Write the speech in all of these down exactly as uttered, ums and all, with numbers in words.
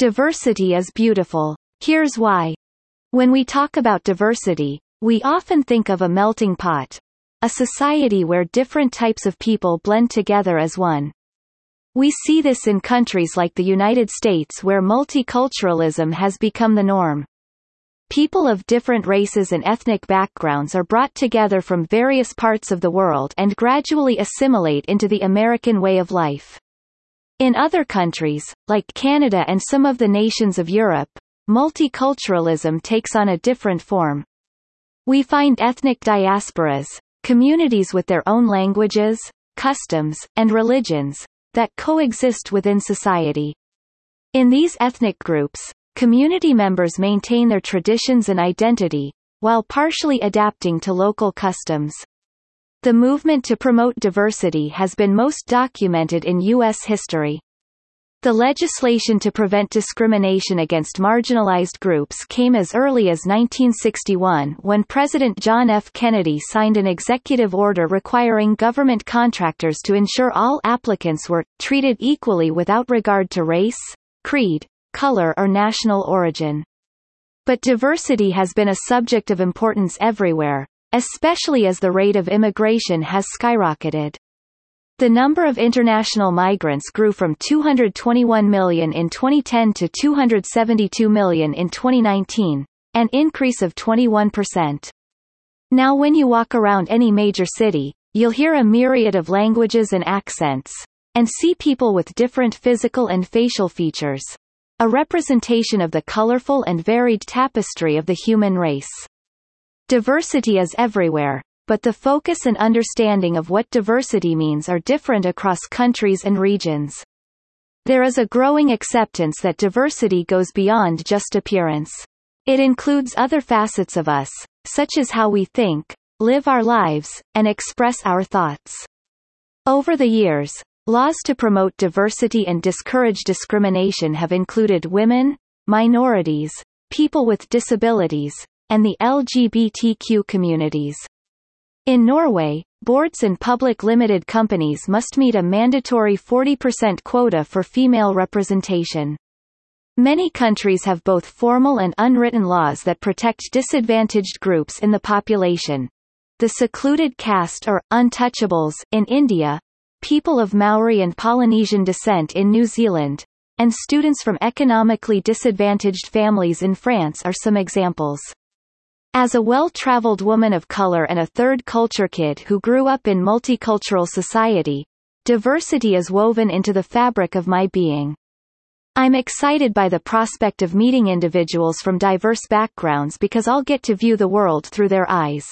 Diversity is beautiful. Here's why. When we talk about diversity, we often think of a melting pot, a society where different types of people blend together as one. We see this in countries like the United States where multiculturalism has become the norm. People of different races and ethnic backgrounds are brought together from various parts of the world and gradually assimilate into the American way of life. In other countries, like Canada and some of the nations of Europe, multiculturalism takes on a different form. We find ethnic diasporas, communities with their own languages, customs, and religions, that coexist within society. In these ethnic groups, community members maintain their traditions and identity, while partially adapting to local customs. The movement to promote diversity has been most documented in U S history. The legislation to prevent discrimination against marginalized groups came as early as nineteen sixty-one when President John F. Kennedy signed an executive order requiring government contractors to ensure all applicants were treated equally without regard to race, creed, color or national origin. But diversity has been a subject of importance everywhere, especially as the rate of immigration has skyrocketed. The number of international migrants grew from two hundred twenty-one million in twenty ten to two hundred seventy-two million in twenty nineteen, an increase of twenty-one percent. Now when you walk around any major city, you'll hear a myriad of languages and accents, and see people with different physical and facial features, a representation of the colorful and varied tapestry of the human race. Diversity is everywhere, but the focus and understanding of what diversity means are different across countries and regions. There is a growing acceptance that diversity goes beyond just appearance. It includes other facets of us, such as how we think, live our lives, and express our thoughts. Over the years, laws to promote diversity and discourage discrimination have included women, minorities, people with disabilities, and the L G B T Q communities. In Norway, boards and public limited companies must meet a mandatory forty percent quota for female representation. Many countries have both formal and unwritten laws that protect disadvantaged groups in the population. The secluded caste or untouchables in India, people of Maori and Polynesian descent in New Zealand, and students from economically disadvantaged families in France are some examples. As a well-traveled woman of color and a third-culture kid who grew up in multicultural society, diversity is woven into the fabric of my being. I'm excited by the prospect of meeting individuals from diverse backgrounds because I'll get to view the world through their eyes.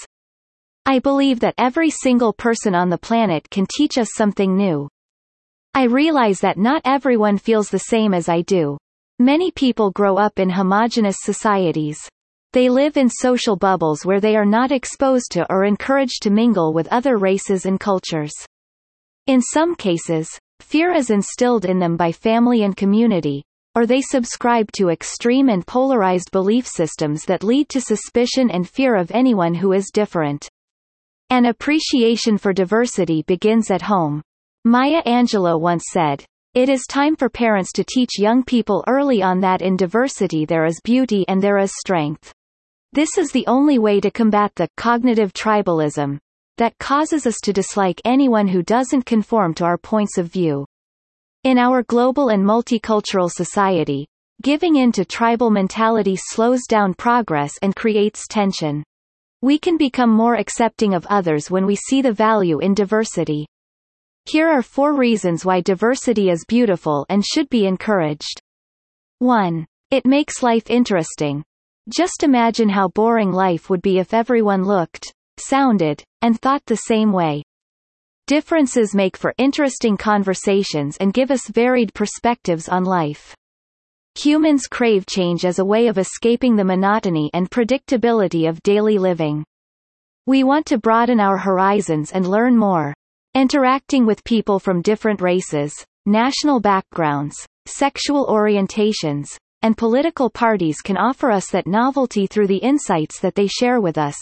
I believe that every single person on the planet can teach us something new. I realize that not everyone feels the same as I do. Many people grow up in homogeneous societies. They live in social bubbles where they are not exposed to or encouraged to mingle with other races and cultures. In some cases, fear is instilled in them by family and community, or they subscribe to extreme and polarized belief systems that lead to suspicion and fear of anyone who is different. An appreciation for diversity begins at home. Maya Angelou once said, "It is time for parents to teach young people early on that in diversity there is beauty and there is strength. This is the only way to combat the cognitive tribalism that causes us to dislike anyone who doesn't conform to our points of view." In our global and multicultural society, giving in to tribal mentality slows down progress and creates tension. We can become more accepting of others when we see the value in diversity. Here are four reasons why diversity is beautiful and should be encouraged. one. It makes life interesting. Just imagine how boring life would be if everyone looked, sounded, and thought the same way. Differences make for interesting conversations and give us varied perspectives on life. Humans crave change as a way of escaping the monotony and predictability of daily living. We want to broaden our horizons and learn more. Interacting with people from different races, national backgrounds, sexual orientations, and political parties can offer us that novelty through the insights that they share with us.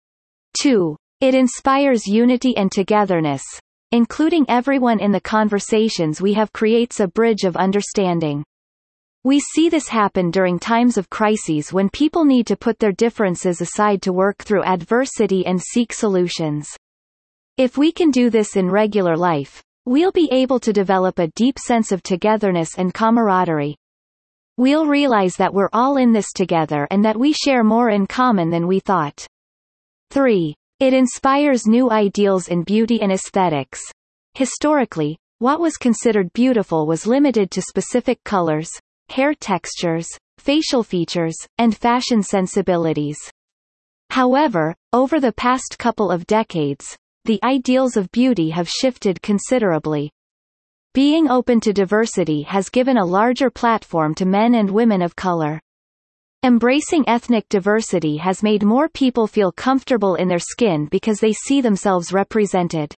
two. It inspires unity and togetherness. Including everyone in the conversations we have creates a bridge of understanding. We see this happen during times of crises when people need to put their differences aside to work through adversity and seek solutions. If we can do this in regular life, we'll be able to develop a deep sense of togetherness and camaraderie. We'll realize that we're all in this together and that we share more in common than we thought. three. It inspires new ideals in beauty and aesthetics. Historically, what was considered beautiful was limited to specific colors, hair textures, facial features, and fashion sensibilities. However, over the past couple of decades, the ideals of beauty have shifted considerably. Being open to diversity has given a larger platform to men and women of color. Embracing ethnic diversity has made more people feel comfortable in their skin because they see themselves represented.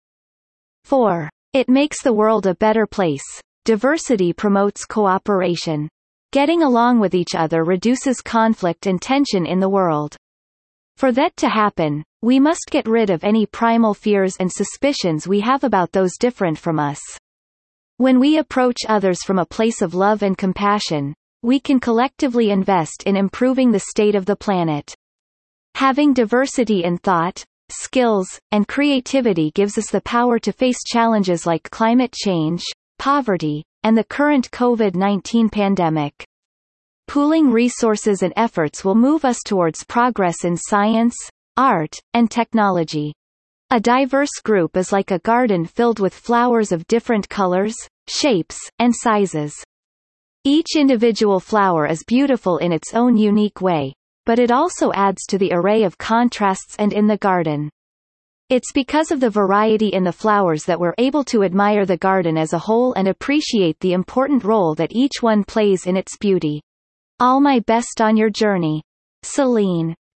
four. It makes the world a better place. Diversity promotes cooperation. Getting along with each other reduces conflict and tension in the world. For that to happen, we must get rid of any primal fears and suspicions we have about those different from us. When we approach others from a place of love and compassion, we can collectively invest in improving the state of the planet. Having diversity in thought, skills, and creativity gives us the power to face challenges like climate change, poverty, and the current COVID nineteen pandemic. Pooling resources and efforts will move us towards progress in science, art, and technology. A diverse group is like a garden filled with flowers of different colors, shapes, and sizes. Each individual flower is beautiful in its own unique way, but it also adds to the array of contrasts and in the garden. It's because of the variety in the flowers that we're able to admire the garden as a whole and appreciate the important role that each one plays in its beauty. All my best on your journey. Celine.